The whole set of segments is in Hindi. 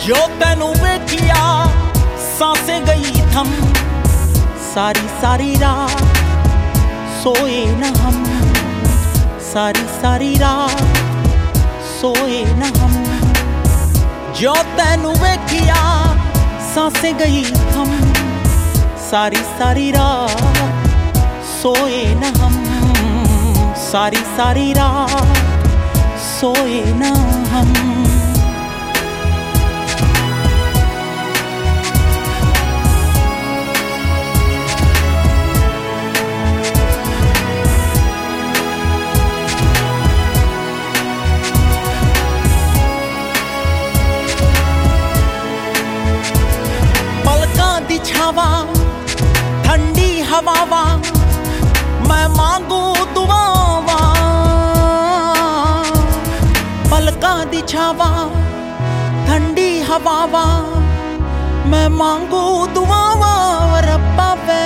जो तेनू वेखिया सांसें गई थम, सारी सारी रात सोए न हम, सारी सारी रात सोए न हम। जो तेनू वेखिया सांसें गई थम, सारी सारी रात सोए न हम, सारी सारी रात सोए न हम। छावा ठंडी हवावा मैं मांगू दुआवा, पलकां दी छावा ठंडी हवावा मैं मांगू दुआवा रब्बा वे।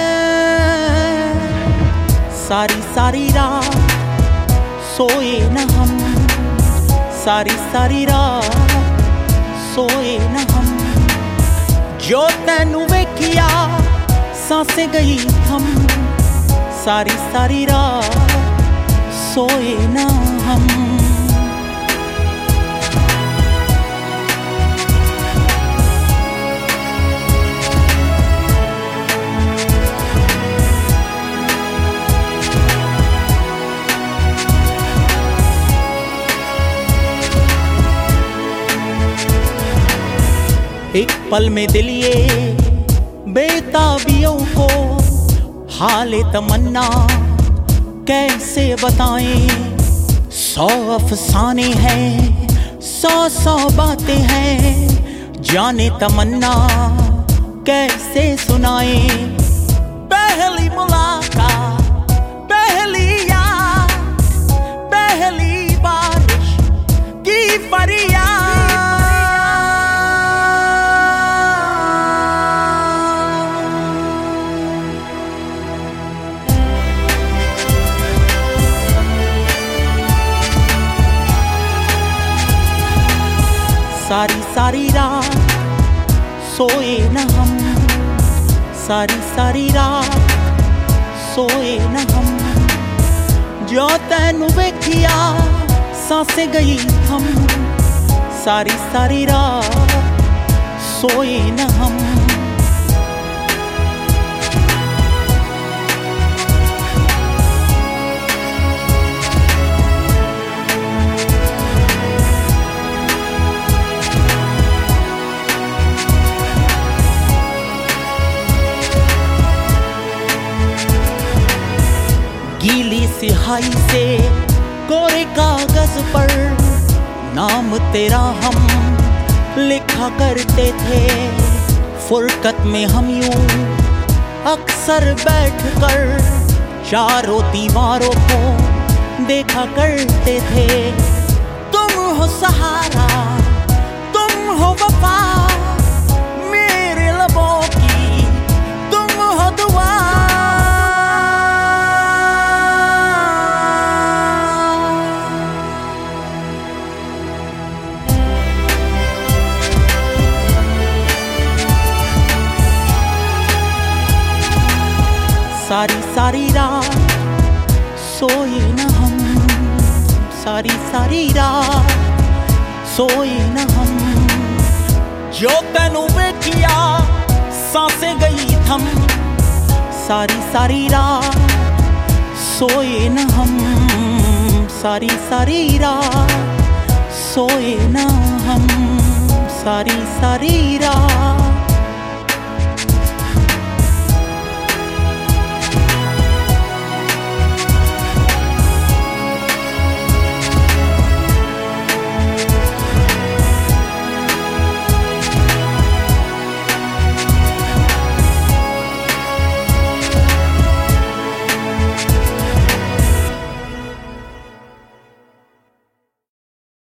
सारी सारी रात सोए न हम, सारी सारी रात सोए न हम। जो तेनू वेखिया सांसें गई थम, सारी सारी रात सोए न हम। एक पल में दिल ये बेताबियों को हाले तमन्ना कैसे बताएं। 100 अफसाने हैं, 100 बातें हैं, जाने तमन्ना कैसे सुनाएं। पहली मुलाकात, पहली याद, पहली बारिश की फरियाद, सारी सारी रात सोए न हम, सारी सारी रात सोए न हम। जो तेनू वेखिया सांसें गई थम, सारी सारी रात सोए न हम। गीली सिहाई से कोरे कागज पर नाम तेरा हम लिखा करते थे। फुरकत में हम यूं अक्सर बैठकर चारों दीवारों को देखा करते थे। तुम हो सहारा, तुम हो वफा, मेरे लबों की तुम हो दुआ। सारी सारी रात सोए न हम, सारी सारी रात सोए न हम। जो तेनू वेखिया सांसें गई थम, सारी सारी रात सोए न हम, सारी सारी रात सोए न हम, सारी सारी रात।